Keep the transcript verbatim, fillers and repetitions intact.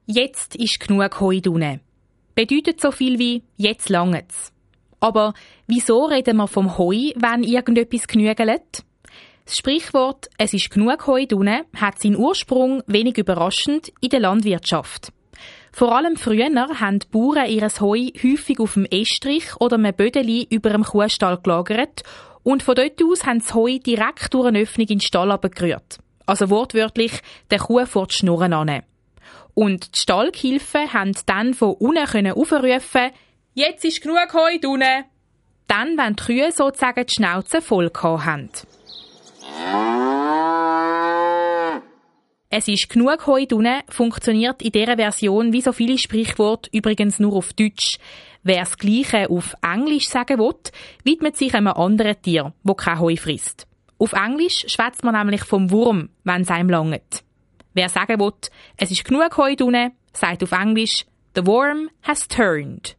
Jetzt ist genug Heu drunten. Bedeutet so viel wie «jetzt langt's». Aber wieso reden wir vom Heu, wenn irgendetwas genügelt? Das Sprichwort «Es ist genug Heu drunten» hat seinen Ursprung, wenig überraschend, in der Landwirtschaft. Vor allem früher haben die Bauern ihr Heu häufig auf dem Estrich oder einem Bödeli über dem Kuhstall gelagert und von dort aus haben das Heu direkt durch eine Öffnung in den Stall gerührt. Also wortwörtlich der Kuh vor die Schnurren an. Und die Stallgehilfen haben dann von unten aufrufen, «Jetzt ist genug Heu drunten!» Dann, wenn die Kühe sozusagen die Schnauze voll haben. «Es ist genug Heu drunten» funktioniert in dieser Version wie so viele Sprichworte übrigens nur auf Deutsch. Wer das Gleiche auf Englisch sagen will, widmet sich einem anderen Tier, das kein Heu frisst. Auf Englisch schwätzt man nämlich vom Wurm, wenn es einem langt. Wer sagen will, es ist genug Heu drunten, sagt auf Englisch «The worm has turned».